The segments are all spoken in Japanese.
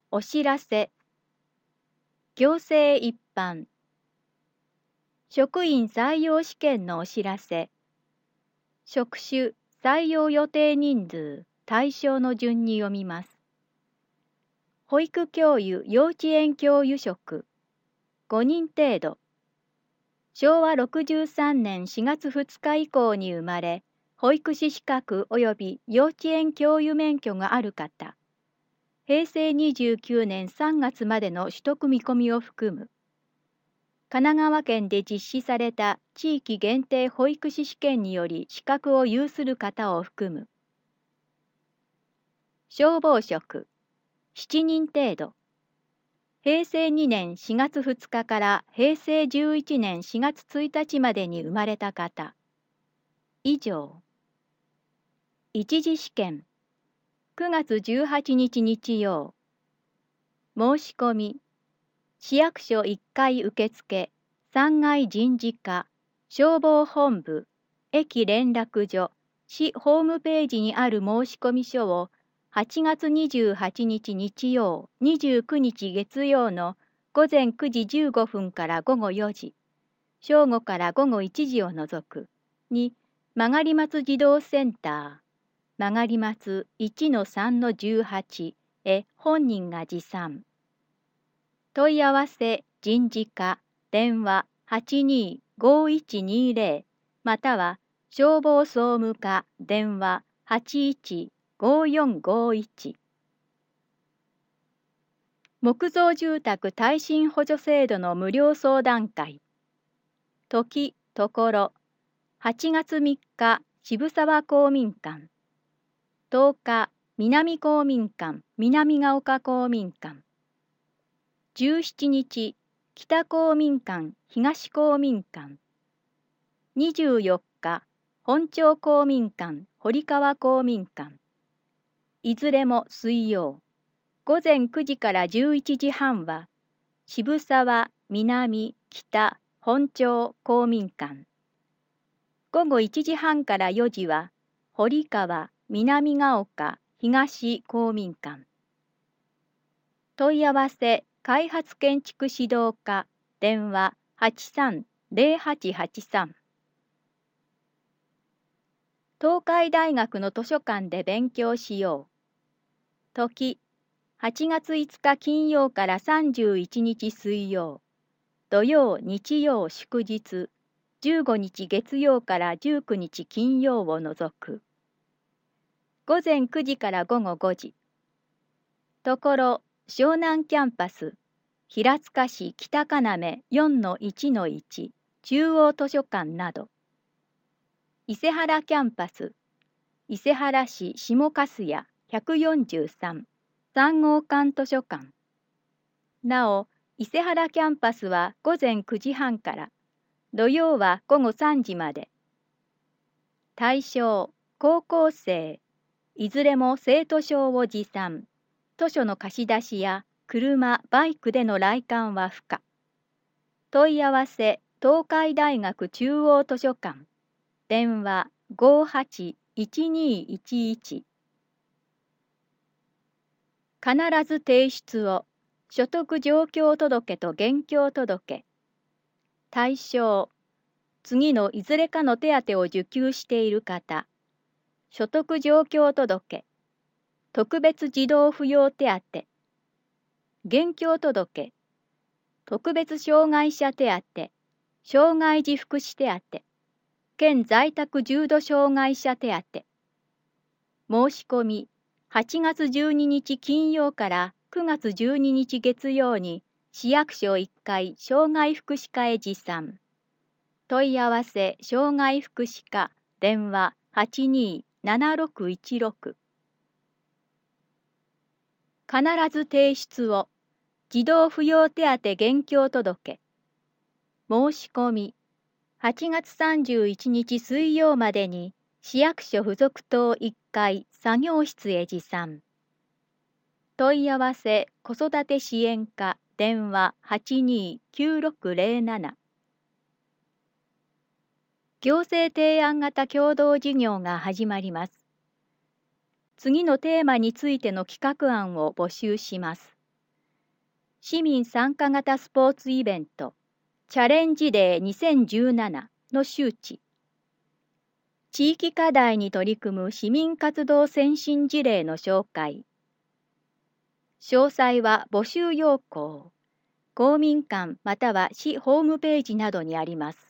お知らせ。行政一般。職員採用試験のお知らせ。職種、採用予定人数、対象の順に読みます。保育教諭、幼稚園教諭職、5人程度。昭和63年4月2日以降に生まれ、保育士資格及び幼稚園教諭免許がある方。平成29年3月までの取得見込みを含む。神奈川県で実施された地域限定保育士試験により資格を有する方を含む。消防職、7人程度。平成2年4月2日から平成11年4月1日までに生まれた方。以上。一次試験、9月18日日曜。申し込み、市役所1階受付、3階人事課、消防本部、駅連絡所、市ホームページにある申込書を8月28日日曜、29日月曜の午前9時15分から午後4時、正午から午後1時を除くに、曲松児童センター、曲松 1-3-18 へ本人が持参。問い合わせ人事課電話825120または消防総務課電話815451。木造住宅耐震補助制度の無料相談会。時、ところ、8月3日渋沢公民館、10日南公民館南ヶ丘公民館、17日北公民館東公民館、24日本町公民館堀川公民館、いずれも水曜、午前9時から11時半は渋沢南北本町公民館、午後1時半から4時は堀川南ヶ丘東公民館。問い合わせ開発建築指導課電話830883。東海大学の図書館で勉強しよう。時8月5日金曜から31日水曜、土曜日曜祝日、15日月曜から19日金曜を除く。午前9時から午後5時。ところ湘南キャンパス平塚市北要 4-1-1 中央図書館など。伊勢原キャンパス伊勢原市下粕谷143 3号館図書館。なお伊勢原キャンパスは午前9時半から土曜は午後3時まで。対象高校生いずれも生徒証を持参。図書の貸し出しや車・バイクでの来館は不可。問い合わせ東海大学中央図書館電話581211。必ず提出を所得状況届と現況届。対象次のいずれかの手当を受給している方。所得状況届特別児童扶養手当、現況届、特別障害者手当、障害児福祉手当、県在宅重度障害者手当。申し込み、8月12日金曜から9月12日月曜に市役所1階障害福祉課へ持参。問い合わせ障害福祉課電話827616。必ず提出を児童扶養手当現況届。申し込み8月31日水曜までに市役所附属棟1階作業室へ持参。問い合わせ子育て支援課電話829607。行政提案型共同事業が始まります。次のテーマについての企画案を募集します。 市民参加型スポーツイベントチャレンジデー2017の周知、地域課題に取り組む市民活動先進事例の紹介。詳細は募集要項、公民館または市ホームページなどにあります。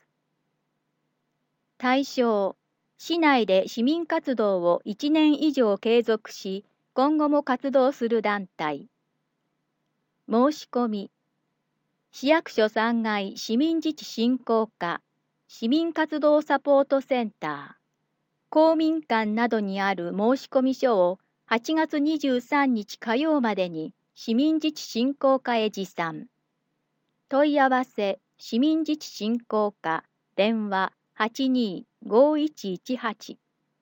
対象、市内で市民活動を1年以上継続し、今後も活動する団体。申し込み、市役所3階市民自治振興課、市民活動サポートセンター、公民館などにある申込書を8月23日火曜までに市民自治振興課へ持参。問い合わせ、市民自治振興課、電話82-5118。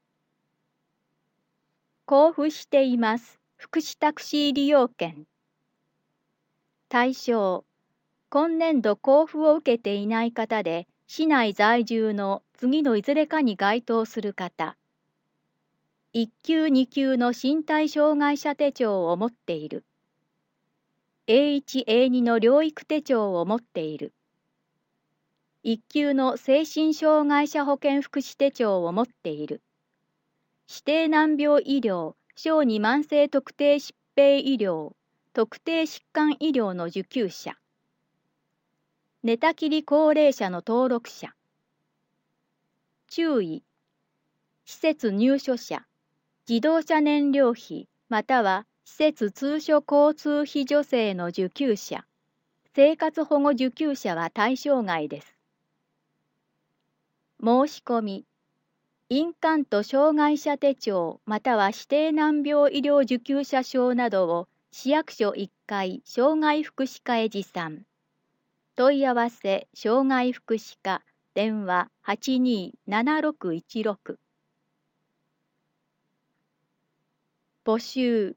交付しています。福祉タクシー利用券。対象、今年度交付を受けていない方で、市内在住の次のいずれかに該当する方。1級2級の身体障害者手帳を持っている。A1、A2 の療育手帳を持っている。1級の精神障害者保健福祉手帳を持っている。指定難病医療、小児慢性特定疾病医療、特定疾患医療の受給者。寝たきり高齢者の登録者。注意。施設入所者、自動車燃料費または施設通所交通費助成の受給者、生活保護受給者は対象外です。申し込み、印鑑と障害者手帳または指定難病医療受給者証などを市役所1階障害福祉課へ持参。問い合わせ障害福祉課電話82-7616。募集。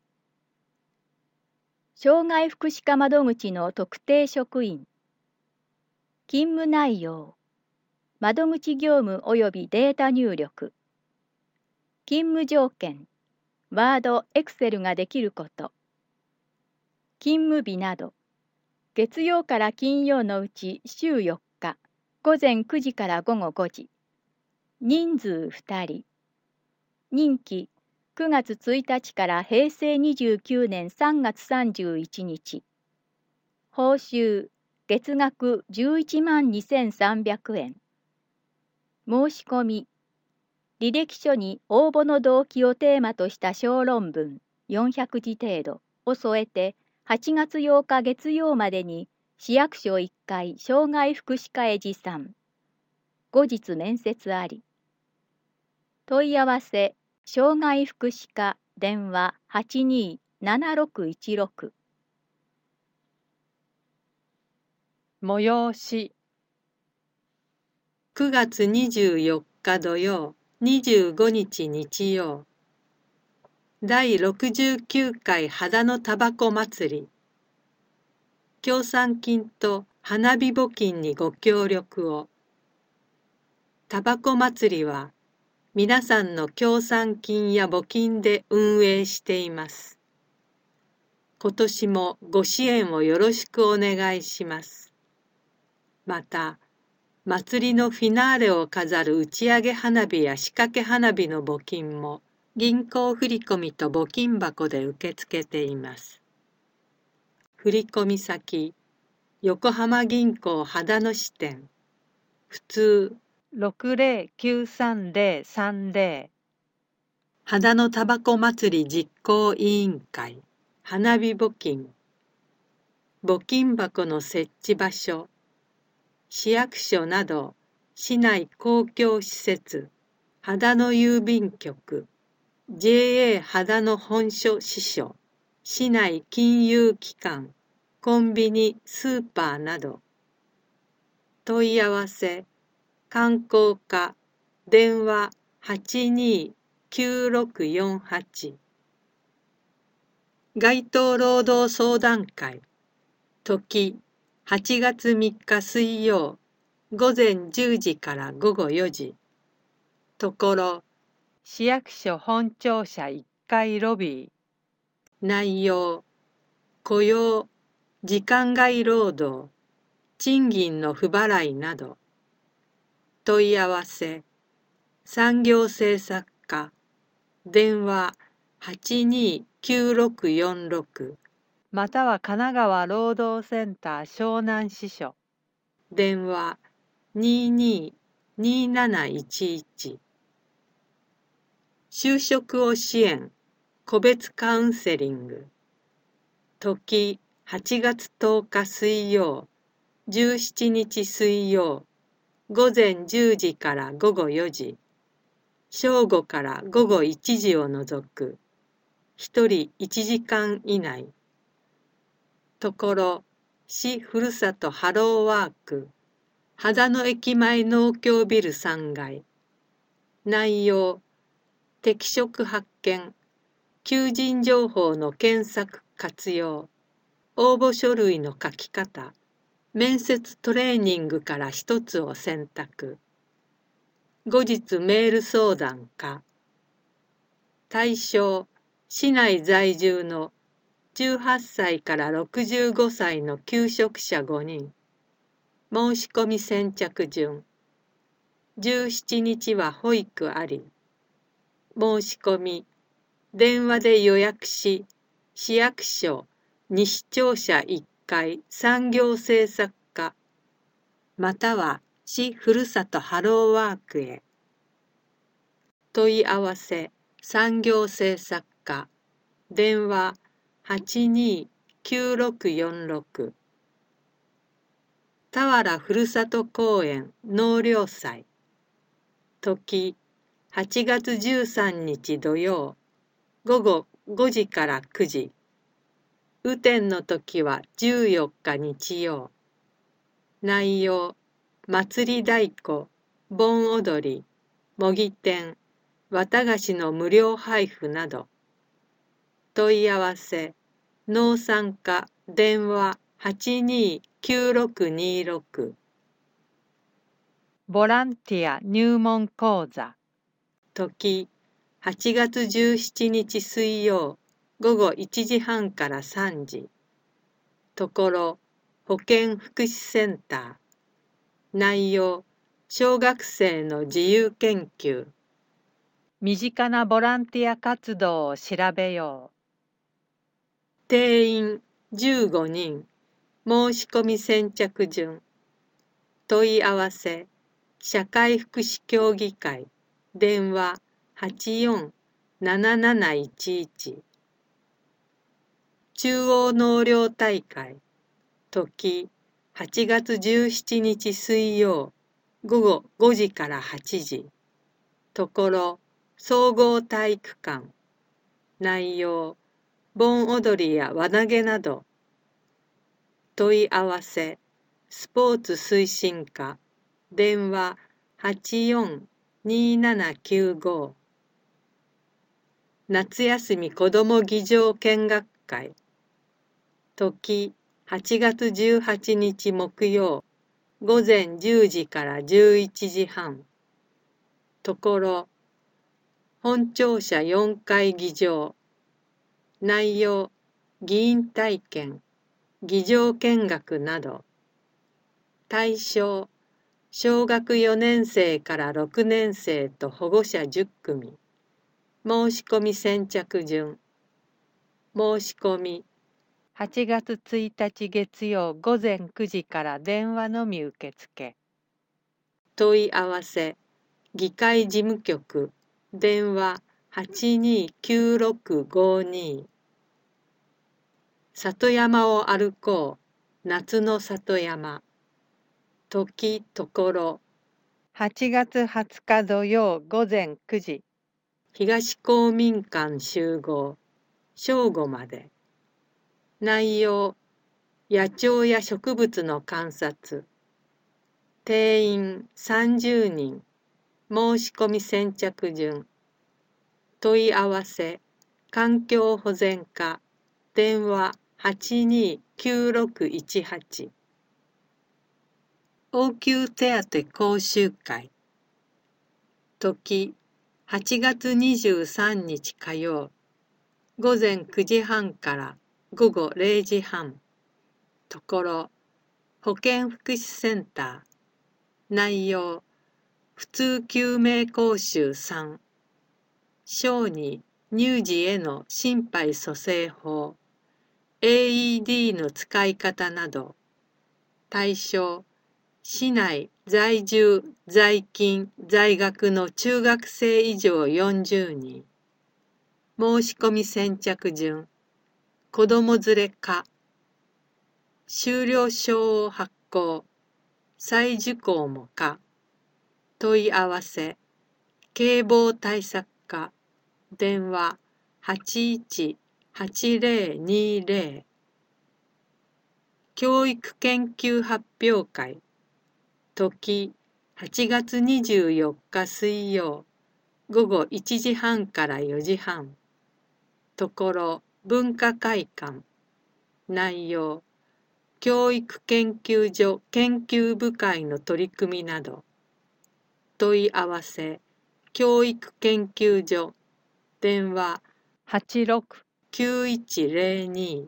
障害福祉課窓口の特定職員。勤務内容。窓口業務及びデータ入力。勤務条件。ワード、エクセルができること。勤務日など。月曜から金曜のうち週4日、午前9時から午後5時。人数2人。任期9月1日から平成29年3月31日。報酬月額11万2300円。申し込み。履歴書に応募の動機をテーマとした小論文400字程度を添えて8月8日月曜までに市役所1階障害福祉課へ持参。後日面接あり。問い合わせ障害福祉課電話82-7616。 催し9月24日土曜25日日曜第69回秦野たばこ祭り協賛金と花火募金にご協力を。たばこ祭りは皆さんの協賛金や募金で運営しています。今年もご支援をよろしくお願いします。また、祭りのフィナーレを飾る打ち上げ花火や仕掛け花火の募金も銀行振込と募金箱で受け付けています。振込先、横浜銀行秦野支店、普通 60-93030 秦野たばこ祭り実行委員会、花火募金、募金箱の設置場所、市役所など市内公共施設、秦野郵便局、JA 秦野本所支所、市内金融機関、コンビニ、スーパーなど。問い合わせ、観光課、電話82-9648。街頭労働相談会、時8月3日水曜、午前10時から午後4時。ところ、 市役所本庁舎1階ロビー。 内容、雇用、 時間外労働、賃金の不払いなど。問い合わせ、産業政策課、電話829646、 または神奈川労働センター湘南支所、 電話222711。就職を支援、個別カウンセリング。時8月10日水曜、17日水曜、午前10時から午後4時、正午から午後1時を除く、1人1時間以内。ところ、市ふるさとハローワーク、秦野駅前農協ビル3階。内容、適職発見、求人情報の検索活用、応募書類の書き方、面接トレーニングから一つを選択。後日メール相談か。対象、市内在住の18歳から65歳の求職者5人。申し込み先着順。17日は保育あり。申し込み、電話で予約し、市役所西庁舎1階産業政策課、または市ふるさとハローワークへ。問い合わせ、産業政策課、電話829646。田原ふるさと公園納涼祭。時8月13日土曜、午後5時から9時。雨天の時は14日日曜。内容、祭り太鼓、盆踊り、模擬店、綿菓子の無料配布など。問い合わせ、農産課電話829626。 ボランティア入門講座、 時8月17日水曜、午後1時半から3時。ところ、保健福祉センター。内容、小学生の自由研究。 身近なボランティア活動を調べよ定員15人。申し込み先着順。問い合わせ、社会福祉協議会。電話847711。中央納涼大会。時8月17日水曜、午後5時から8時。ところ、総合体育館。内容、盆踊りや輪投げなど。問い合わせ、スポーツ推進課。電話842795。夏休み子ども議場見学会。時8月18日木曜、午前10時から11時半。ところ、本庁舎4階議場。内容、議員体験、議場見学など。対象、小学4年生から6年生と保護者10組。申し込み先着順。申し込み、 う。8月1日月曜午前9時から電話のみ受付。 問い合わせ、議会事務局、電話829652。里山を歩こう、夏の里山。時ところ、 8月20日土曜午前9時。 東公民館集合、正午まで。内容、野鳥や植物の観察。定員30人。申し込み先着順。問い合わせ、環境保全課、電話829618。応急手当講習会。時8月23日火曜、午前9時半から午後0時半。 ところ、保健福祉センター。内容、普通救命講習3。小児、乳児への心肺蘇生法。AED の使い方など。対象、市内在住、在勤、在学の中学生以上40人。申し込み先着順。子ども連れか。修了証を発行。再受講もか。問い合わせ。警棒対策課。電話818020。教育研究発表会。時8月24日水曜。午後1時半から4時半。ところ、文化会館。内容、教育研究所研究部会の取り組みなど。問い合わせ、教育研究所。電話869102。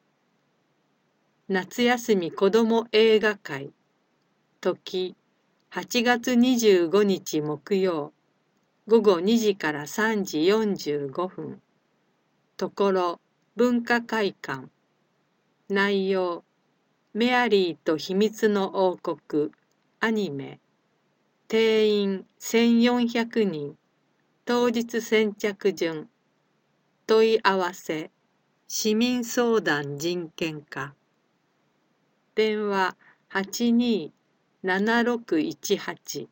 夏休み子ども映画会。時8月25日木曜。午後2時から3時45分。ところ、文化会館。内容、メアリーと秘密の王国、アニメ。定員1400人。当日先着順。問い合わせ、市民相談人権課。電話827618。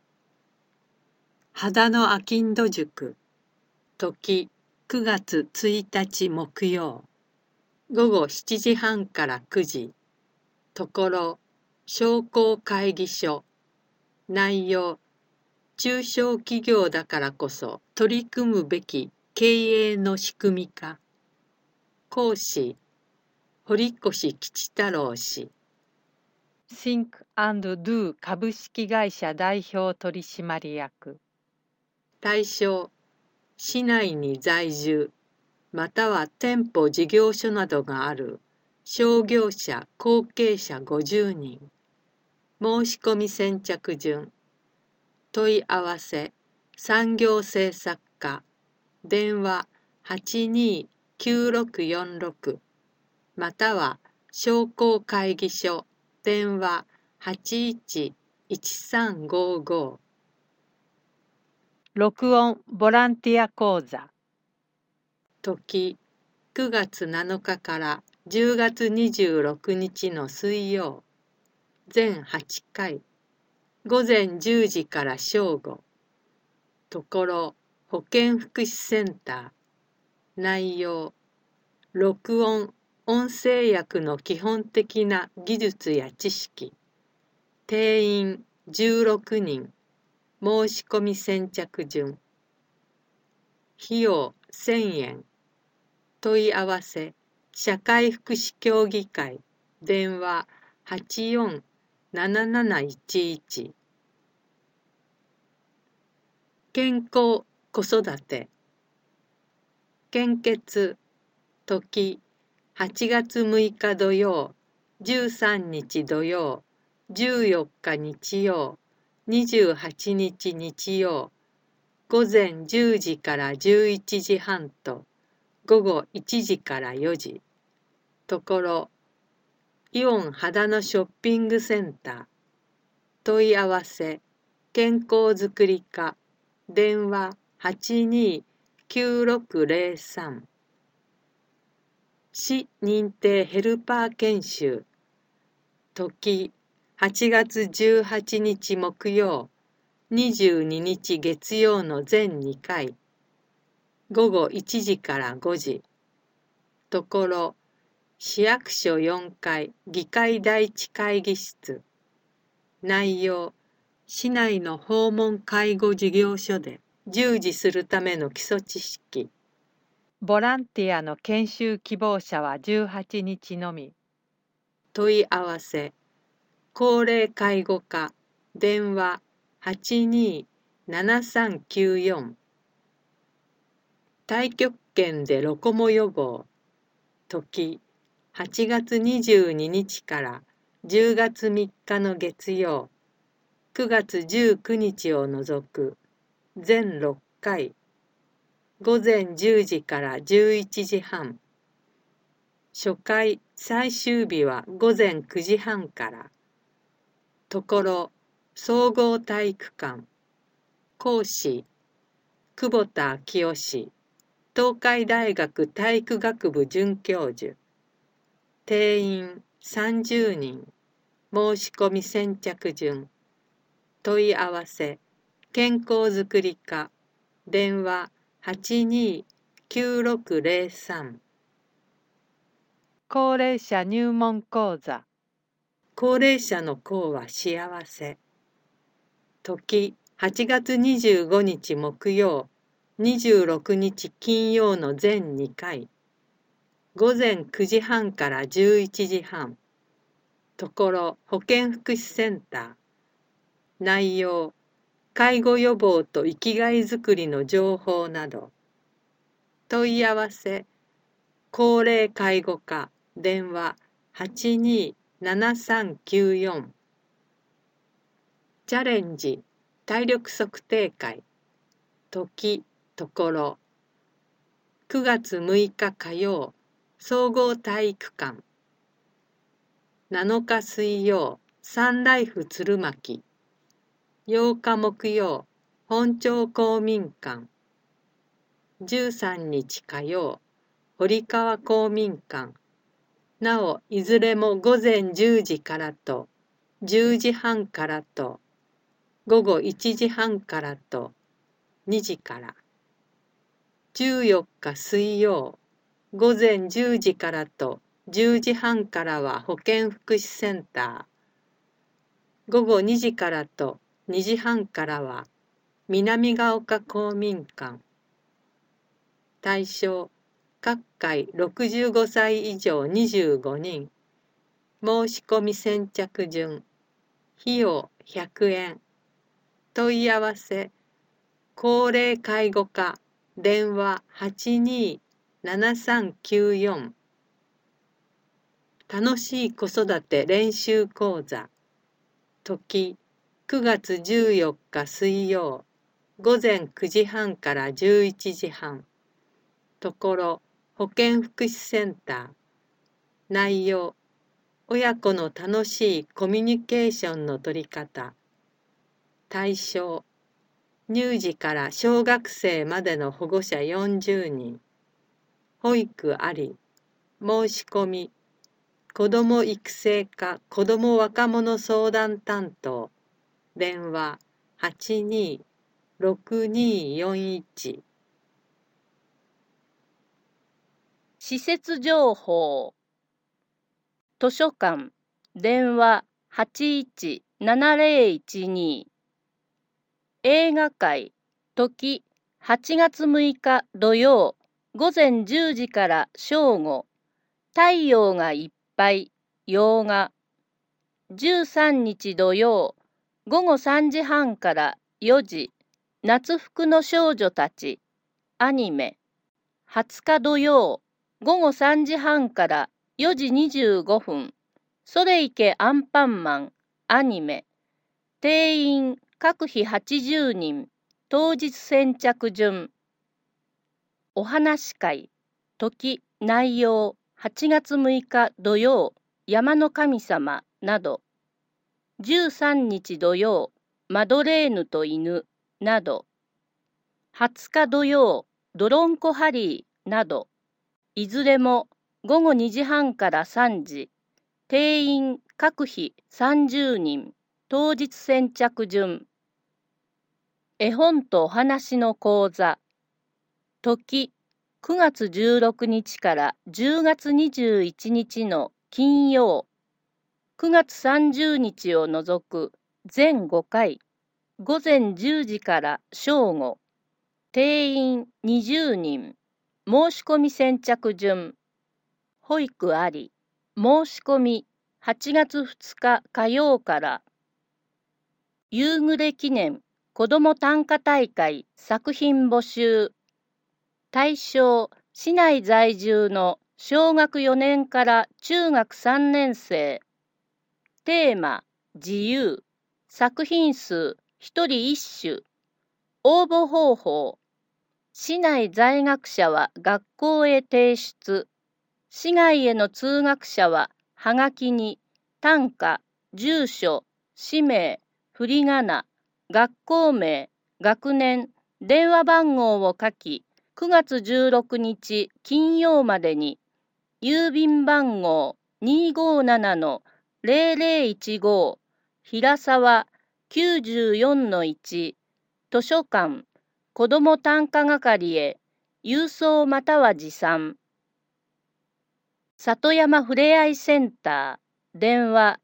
秦野あきんど塾。時9月1日木曜。午後7時半から9時。ところ、商工会議所。内容、中小企業だからこそ取り組むべき経営の仕組み化。講師、堀越吉太郎氏。 Think and Do 株式会社代表取締役。 対象、市内に在住、または店舗事業所などがある商業者後継者50人。申し込み先着順。問い合わせ、産業政策課。電話829646。または商工会議所。電話811355。 録音ボランティア講座。 時9月7日から10月26日の水曜。全8回。午前10時から正午。ところ、保健福祉センター。内容、録音、音声訳の基本的な技術や知識。定員16人。申し込み先着順。費用1000円。問い合わせ、社会福祉協議会。電話847711。健康子育て。献血。時8月6日土曜、13日土曜、14日日曜、28日日曜。午前10時から11時半と午後1時から4時。ところ、イオン秦野ショッピングセンター。問い合わせ、健康づくり課。電話829603。市認定ヘルパー研修。時8月18日木曜、22日月曜の全2回。午後1時から5時。ところ、市役所4階議会第一会議室。内容、市内の訪問介護事業所で従事するための基礎知識。 ボランティアの研修希望者は18日のみ。 問い合わせ、高齢介護課。電話827394。太極拳でロコモ予防。時 8月22日から10月3日の月曜、9月19日を除く全6回、午前10時から11時半、初回最終日は午前9時半から、ところ総合体育館、講師久保田明夫氏、東海大学体育学部准教授、定員30人、申し込み先着順、問い合わせ、健康づくり課、電話829603。 高齢者入門講座。 高齢者の幸は幸せ。時8月25日木曜、26日金曜の全2回。午前9時半から11時半。ところ保健福祉センター。内容、介護予防と生きがいづくりの情報など。問い合わせ、高齢介護課、電話827394。チャレンジ、体力測定会。時、ところ。9月6日火曜、総合体育館。7日水曜、サンライフ鶴巻。8日木曜、本町公民館。13日火曜、堀川公民館。なお、いずれも午前10時からと、10時半からと、午後1時半からと、2時から。14日水曜、午前10時からと10時半からは保健福祉センター。午後2時からと2時半からは南ヶ丘公民館。対象、各回65歳以上25人。申し込み先着順。費用100円。問い合わせ、高齢介護課、電話827394。楽しい子育て練習講座。時、9月14日水曜、午前9時半から11時半。ところ、保健福祉センター。内容、親子の楽しいコミュニケーションの取り方。対象、乳児から小学生までの保護者40人。保育あり。申し込み。子ども育成課子ども若者相談担当。電話826241。 施設情報。図書館、電話817012。映画館、時8月6日土曜、午前10時から正午。太陽がいっぱい、洋画。13日土曜、午後3時半から4時。夏服の少女たち、アニメ。20日土曜、午後3時半から4時25分。それいけアンパンマン、アニメ。定員各日80人。当日先着順。お話会。時、内容。8月6日土曜、山の神様など。13日土曜、マドレーヌと犬など。20日土曜、ドロンコハリーなど。いずれも午後2時半から3時。定員各日30人。当日先着順。絵本とお話の講座。時、9月16日から10月21日の金曜。9月30日を除く全5回。午前10時から正午。定員20人。申し込み先着順。保育あり。申し込み8月2日火曜から。夕暮れ記念子ども短歌大会作品募集。対象、市内在住の小学4年から中学3年生。テーマ、自由。作品数、1人1種。応募方法。市内在学者は学校へ提出。市外への通学者は、はがきに、単価、住所、氏名、振り仮名、学校名、学年、電話番号を書き、9月16日金曜までに、郵便番号 257-0015 平沢 94-1 図書館子ども単価係へ郵送または持参。里山ふれあいセンター電話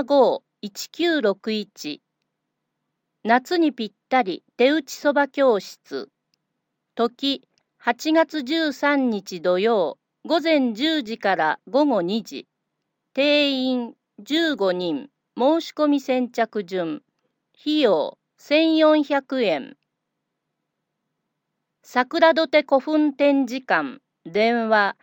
75-1961。夏にぴったり手打ちそば教室。時8月13日土曜午前10時から午後2時。定員15人。申し込み先着順。費用1400円。桜土手古墳展示館。電話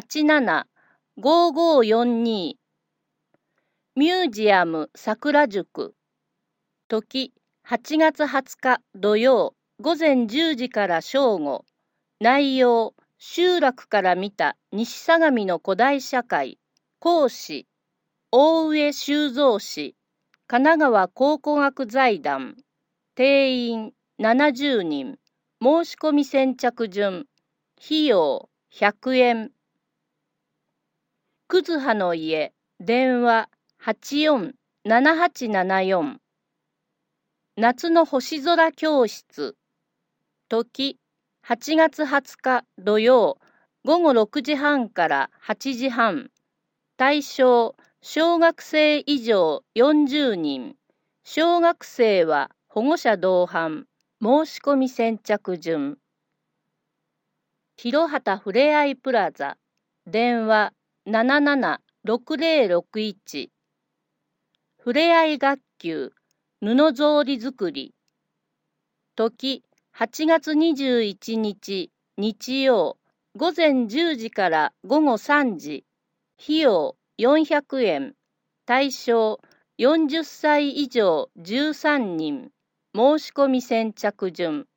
87-5542。ミュージアム桜塾。時8月20日土曜午前10時から正午。内容集落から見た西相模の古代社会。講師大上修造氏。神奈川考古学財団。定員70人。申し込み先着順。費用100円。くずはの家。電話84-7874。夏の星空教室。時8月20日土曜午後6時半から8時半。対象小学生以上40人。小学生は保護者同伴。申し込み先着順。広畑ふれあいプラザ。電話77-6061。ふれあい学級布草履作り。時8月21日日曜午前10時から午後3時。費用400円。対象40歳以上13人。申し込み先着順。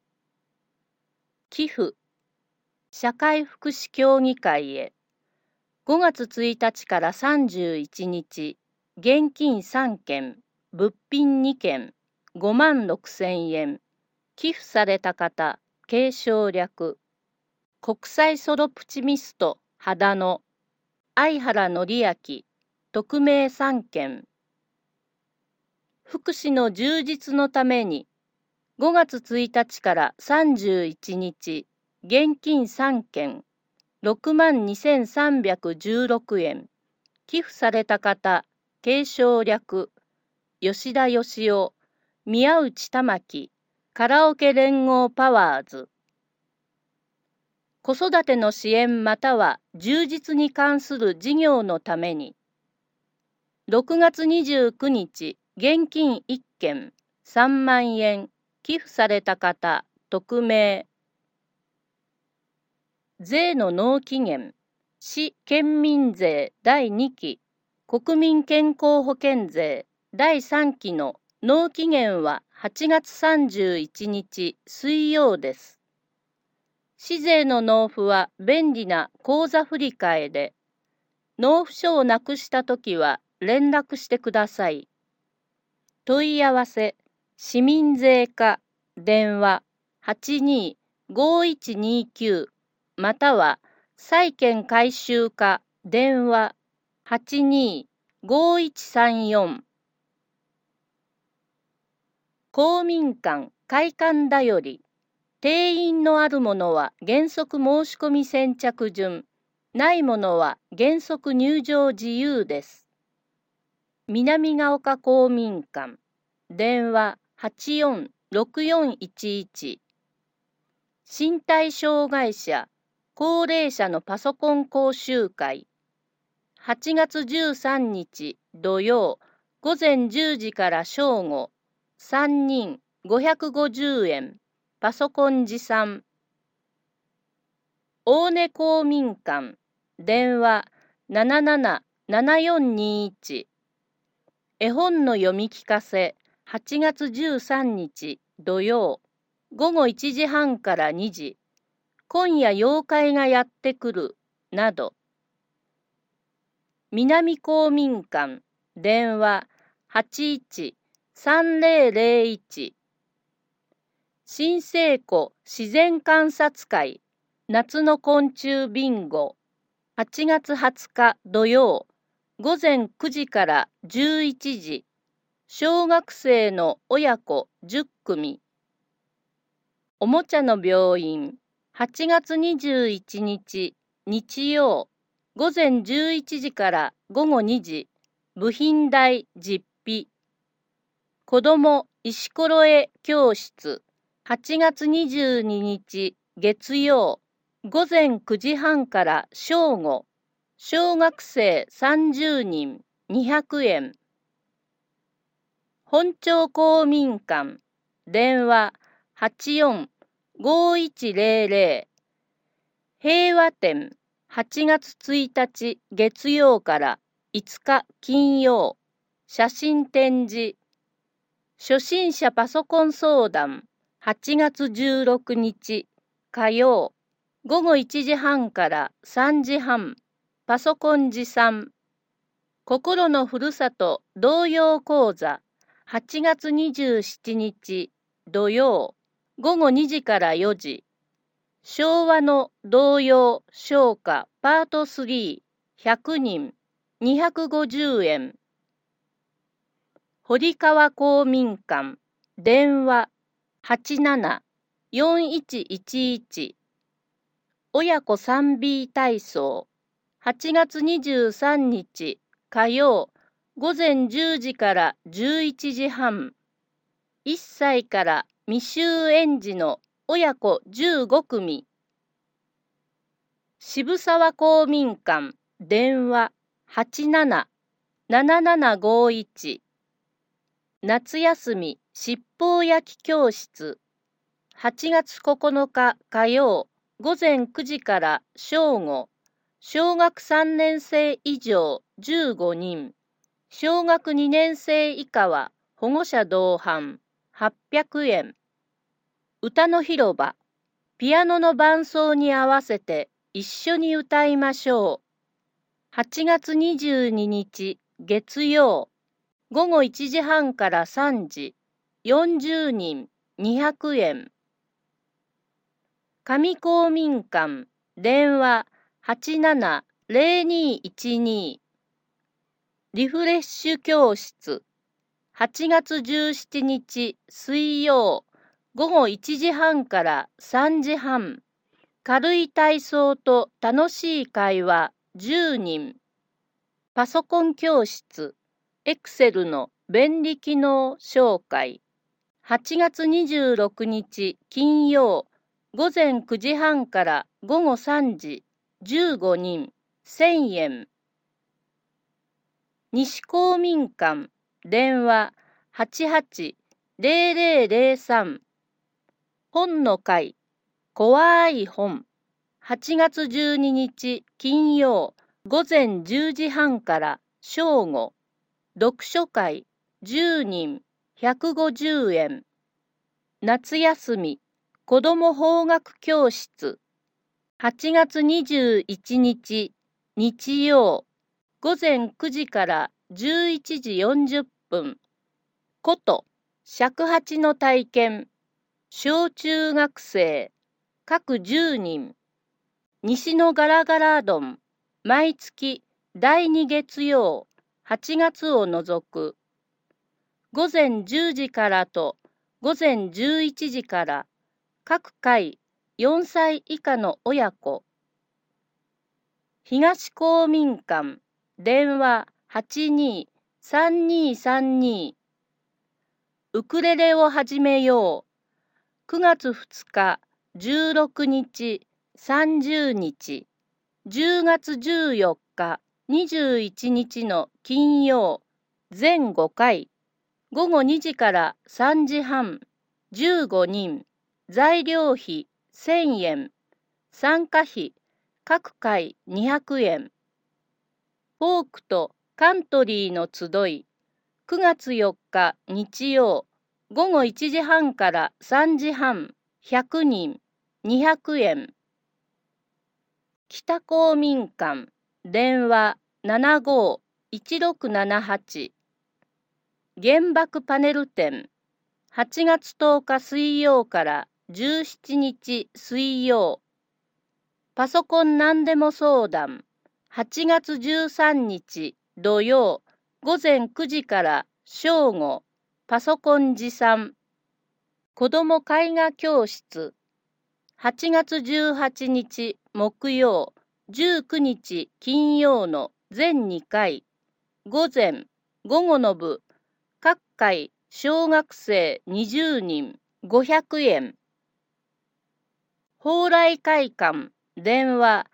寄付社会福祉協議会へ。5月1日から31日。現金3件、物品2件、5万6,000円。寄付された方、継承略。国際ソロプチミスト、秦野。相原則明、匿名3件。福祉の充実のために、5月1日から31日、現金3件、62,316円。寄付された方、継承略。吉田義雄、宮内玉樹、カラオケ連合パワーズ。子育ての支援または充実に関する事業のために、6月29日、現金1件、3万円、寄付された方、匿名。税の納期限、市県民税第2期、国民健康保険税第3期の納期限は8月31日水曜です。市税の納付は便利な口座振替で、納付書をなくしたときは連絡してください。問い合わせ、市民税課、電話82-5129または債券回収課、電話82-5134。公民館開館だより。定員のあるものは原則申し込み先着順、ないものは原則入場自由です。南ヶ丘公民館、電話84-6411。身体障害者、高齢者のパソコン講習会。8月13日土曜、午前10時から正午、3人550円。パソコン持参。大根公民館、 電話777421。絵本の読み聞かせ8月13日土曜午後1時半から2時。今夜妖怪がやってくるなど。南公民館電話813001。新生湖自然観察会夏の昆虫ビンゴ8月20日土曜午前9時から11時。小学生の親子10組。おもちゃの病院8月21日日曜午前11時から午後2時。部品代実費。子ども石ころ絵教室8月22日月曜午前9時半から正午。小学生30人200円。本町公民館電話845100。平和展8月1日月曜から5日金曜。写真展示。初心者パソコン相談8月16日火曜午後1時半から3時半。パソコン持参。心のふるさと童謡講座8月27日土曜午後2時から4時。昭和の童謡唱歌パート3。100人250円。堀川公民館電話874111。親子 3B 体操8月23日火曜午前10時から11時半。1歳から未就園児の親子15組。渋沢公民館電話877751。夏休み七宝焼き教室8月9日火曜午前9時から正午。小学3年生以上15人。小学2年生以下は保護者同伴800円。歌の広場ピアノの伴奏に合わせて一緒に歌いましょう。8月22日月曜午後1時半から3時。40人200円。上公民館電話870212。リフレッシュ教室8月17日水曜午後1時半から3時半。軽い体操と楽しい会話10人。パソコン教室エクセルの便利機能紹介8月26日金曜午前9時半から午後3時。15人1000円。西公民館電話880003。本の会怖い本8月12日金曜午前10時半から正午。読書会10人150円。夏休み子ども法学教室8月21日日曜午前9時から11時40分。こと尺八の体験小中学生各10人。西のガラガラ丼毎月第2月曜8月を除く。午前10時からと午前11時から各回4歳以下の親子。東公民館電話823232。ウクレレを始めよう9月2日16日30日。10月14日21日の金曜全5回。午後2時から3時半。15人。材料費1000円。参加費各回200円。フォークとカントリーの集い、9月4日日曜、午後1時半から3時半、100人、200円。北公民館、電話75-1678。原爆パネル展、8月10日水曜から17日水曜。パソコン何でも相談、8月13日土曜、午前9時から正午、パソコン持参。子ども絵画教室、8月18日木曜、19日金曜の全2回、午前、午後の部、各回小学生20人、500円。蓬莱会館、電話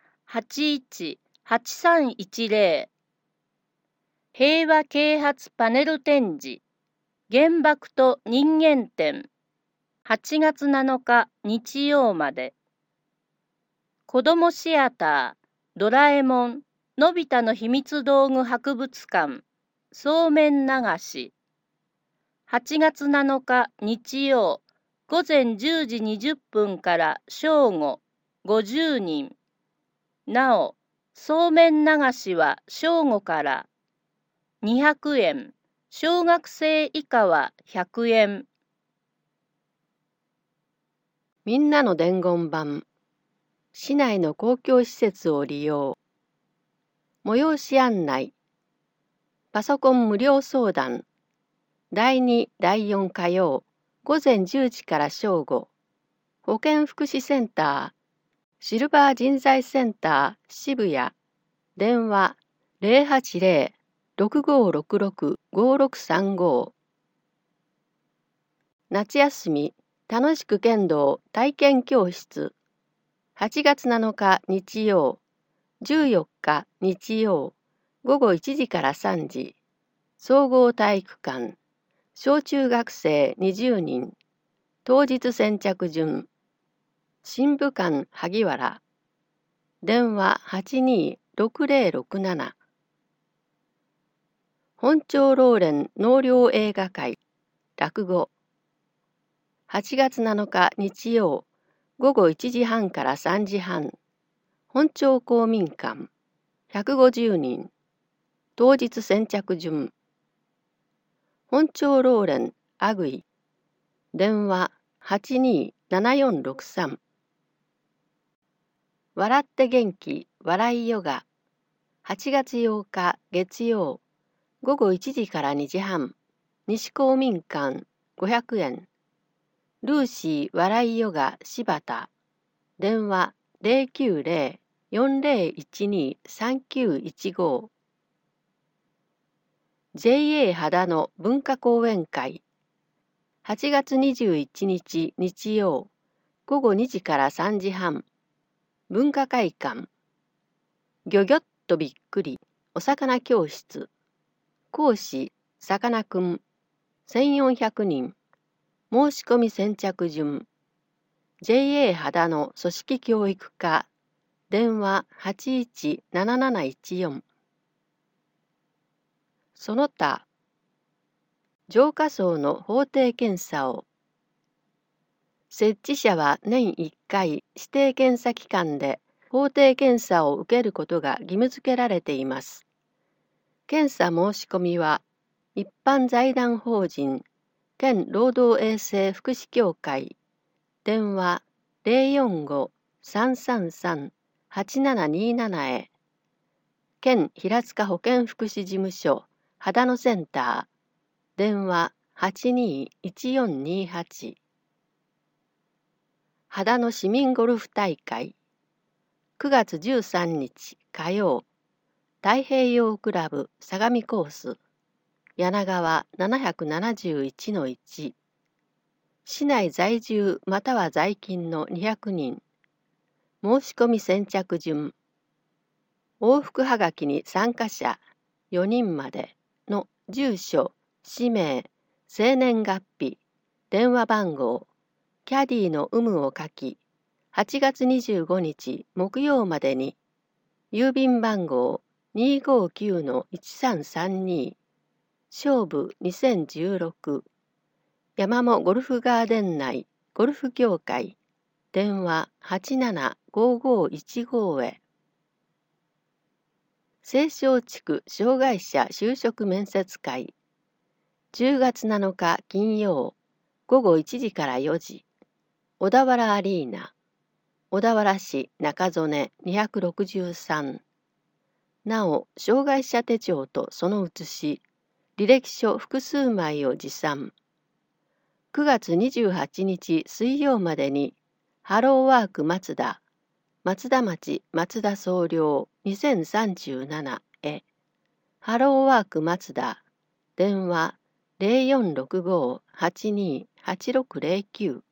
81-8310。平和啓発パネル展示、原爆と人間展、8月7日日曜まで。子どもシアター、ドラえもん、のび太の秘密道具博物館、そうめん流し。8月7日日曜、午前10時20分から正午、50人。なお、そうめん流しは正午から。200円、小学生以下は100円。 みんなの伝言板。市内の公共施設を利用。催し案内。パソコン無料相談。第2、第4火曜、午前10時から正午。保健福祉センター、シルバー人材センター渋谷。電話080-6566-5635。夏休み、楽しく剣道体験教室。8月7日日曜、14日日曜、午後1時から3時。総合体育館。小中学生20人。当日先着順。新武館萩原。電話82-6067。本町老連納涼映画会。落語。8月7日日曜、午後1時半から3時半。本町公民館。150人。当日先着順。本町老連アグイ。電話82-7463。笑って元気笑いヨガ。8月8日月曜、午後1時から2時半。西公民館500円。ルーシー笑いヨガ柴田。電話090-4012-3915。JA 秦野文化講演会。8月21日日曜、午後2時から3時半。文化会館。ギョギョッとびっくりお魚教室。講師さかなクン。1400人。申し込み先着順。JA 秦野組織教育課。電話81-7714。その他、浄化槽の法定検査を。設置者は年1回指定検査機関で法定検査を受けることが義務付けられています。検査申し込みは、一般財団法人県労働衛生福祉協会。電話045-333-8727へ。県平塚保健福祉事務所秦野センター。電話82-1428。秦野市民ゴルフ大会。9月13日火曜。太平洋クラブ相模コース。柳川771-1。市内在住または在勤の200人。申し込み先着順。往復はがきに参加者4人までの住所、氏名、生年月日、電話番号、キャディの有無を書き、8月25日木曜までに郵便番号259-1332、勝負2016、山もゴルフガーデン内ゴルフ協会、電話875515へ。西湘地区障害者就職面接会、10月7日金曜、午後1時から4時、小田原アリーナ、小田原市中曽根263。なお、障害者手帳とその写し、履歴書複数枚を持参。9月28日水曜までに、ハローワーク松田、松田町松田総領2037へ。ハローワーク松田、電話0465-828609。